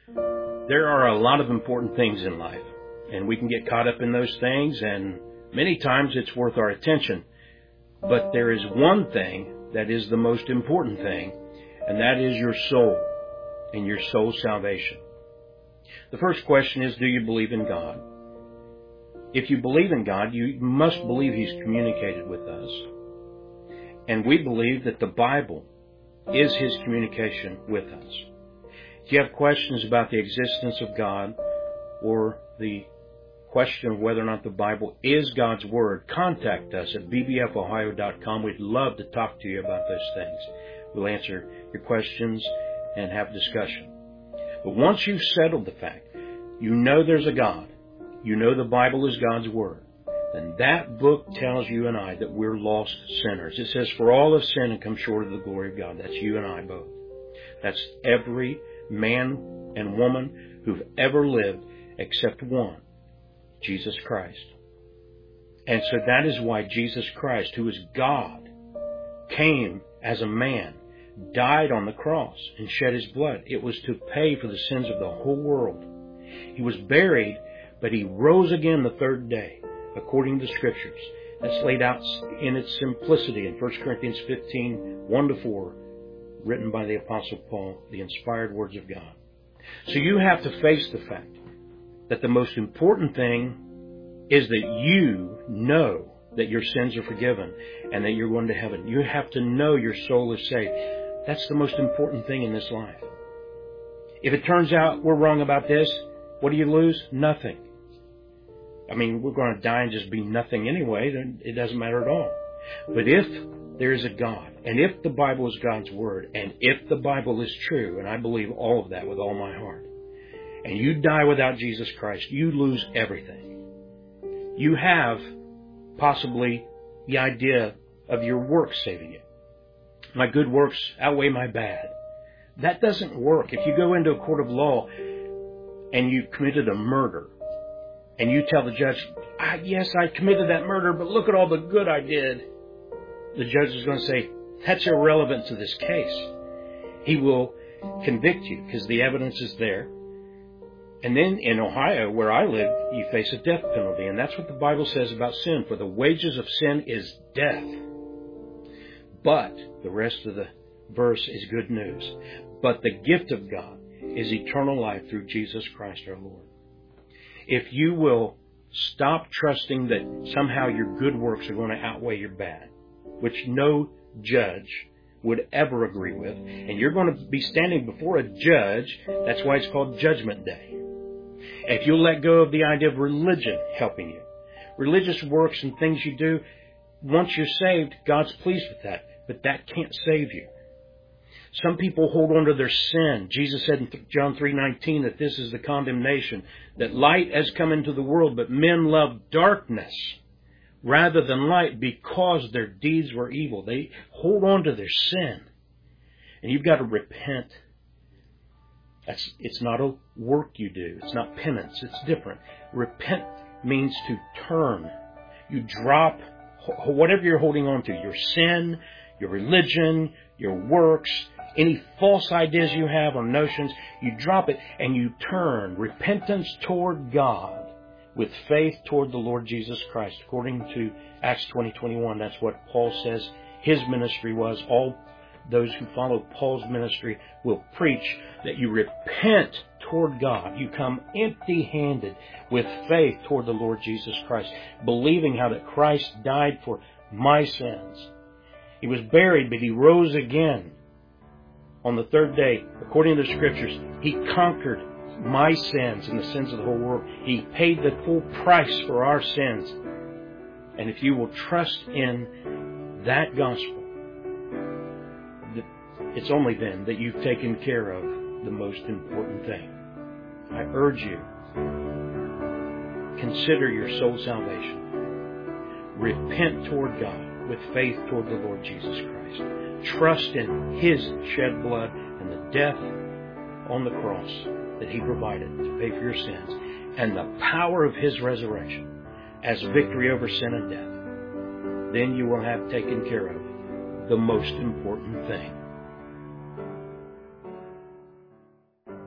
There are a lot of important things in life, and we can get caught up in those things, and many times it's worth our attention. But there is one thing that is the most important thing, and that is your soul and your soul's salvation. The first question is, do you believe in God? If you believe in God, you must believe He's communicated with us. And we believe that the Bible is His communication with us. If you have questions about the existence of God or the question of whether or not the Bible is God's Word, contact us at bbfohio.com. We'd love to talk to you about those things. We'll answer your questions and have discussion. But once you've settled the fact, you know there's a God, you know the Bible is God's Word, then that book tells you and I that we're lost sinners. It says, for all have sinned and come short of the glory of God. That's you and I both. That's every man and woman who've ever lived except one, Jesus Christ. And so that is why Jesus Christ, who is God, came as a man, died on the cross and shed His blood. It was to pay for the sins of the whole world. He was buried, but He rose again the third day, according to the Scriptures. That's laid out in its simplicity in 1 Corinthians 15, 1-4, written by the Apostle Paul, the inspired words of God. So you have to face the fact that the most important thing is that you know that your sins are forgiven and that you're going to heaven. You have to know your soul is saved. That's the most important thing in this life. If it turns out we're wrong about this, what do you lose? Nothing. I mean, we're going to die and just be nothing anyway, then it doesn't matter at all. But if there is a God, and if the Bible is God's Word, and if the Bible is true, and I believe all of that with all my heart, and you die without Jesus Christ, you lose everything. You have possibly the idea of your works saving you. My good works outweigh my bad. That doesn't work. If you go into a court of law and you committed a murder, and you tell the judge, yes, I committed that murder, but look at all the good I did, the judge is going to say, that's irrelevant to this case. He will convict you because the evidence is there. And then in Ohio, where I live, you face a death penalty. And that's what the Bible says about sin. For the wages of sin is death. But the rest of the verse is good news. But the gift of God is eternal life through Jesus Christ our Lord. If you will stop trusting that somehow your good works are going to outweigh your bad, which no judge would ever agree with, and you're going to be standing before a judge, that's why it's called Judgment Day. If you'll let go of the idea of religion helping you, religious works and things you do, once you're saved, God's pleased with that, but that can't save you. Some people hold on to their sin. Jesus said in John 3:19 that this is the condemnation, that light has come into the world, but men love darkness rather than light because their deeds were evil. They hold on to their sin. And you've got to repent. It's not a work you do. It's not penance. It's different. Repent means to turn. You drop whatever you're holding on to, your sin, your religion, your works, any false ideas you have or notions, you drop it and you turn. Repentance toward God with faith toward the Lord Jesus Christ. According to Acts 20:21, that's what Paul says his ministry was. All those who follow Paul's ministry will preach that you repent toward God. You come empty-handed with faith toward the Lord Jesus Christ, believing how that Christ died for my sins. He was buried, but He rose again on the third day. According to the Scriptures, He conquered my sins and the sins of the whole world. He paid the full price for our sins. And if you will trust in that gospel, it's only then that you've taken care of the most important thing. I urge you, consider your soul salvation. Repent toward God with faith toward the Lord Jesus Christ. Trust in His shed blood and the death on the cross that He provided to pay for your sins, and the power of His resurrection as victory over sin and death. Then you will have taken care of the most important thing.